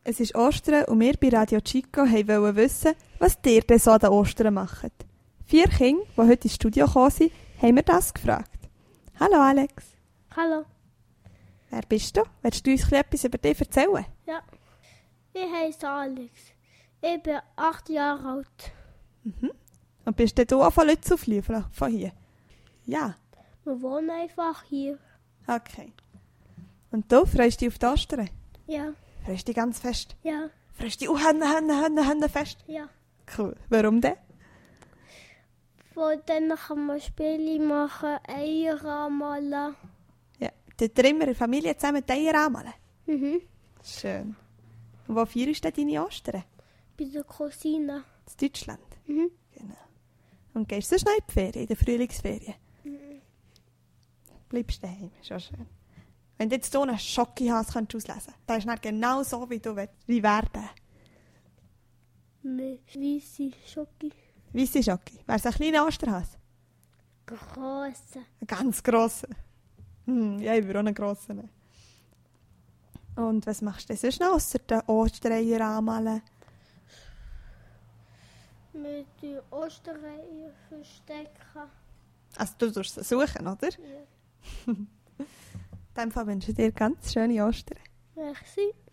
Es ist Ostern und wir bei Radio Chico wollten wissen, was ihr denn so an Ostern macht. 4 Kinder, die heute ins Studio gekommen sind, haben wir das gefragt. Hallo Alex. Hallo. Wer bist du? Willst du uns etwas über dich erzählen? Ja. Ich heiße Alex. Ich bin 8 Jahre alt. Mhm. Und bist du auch von Lützelflüh, von hier? Ja. Wir wohnen einfach hier. Okay. Und du, freust du dich auf die Ostern? Ja. Freust du dich ganz fest? Ja. Freust du dich auch fest? Ja. Cool. Warum denn? Weil dann kann man Spiele machen, Eier anmalen. Ja. Tut ihr immer in der Familie zusammen die Eier anmalen? Mhm. Schön. Und wo feierst du deine Ostern? Bei der Cousine. In Deutschland? Mhm. Genau. Und gehst du so schnell in die Ferien, in der Frühlingsferien? Mhm. Bleibst du daheim, ist auch schön. Wenn du jetzt so einen Schokihase auslesen könntest, dann ist es genau so, wie du willst. Wie wäre der? Mit weisse Schoki. Weisse Schoki. Wäre es ein kleiner Osterhase? Grosse. Ein ganz grosser. Ja, ich würde auch einen grossen nehmen. Und was machst du denn sonst noch, ausser den Ostereier anmalen? Mit den Ostereier verstecken. Also du tust sie suchen, oder? Ja. In dem Fall wünsche ich dir ganz schöne Ostern. Merci.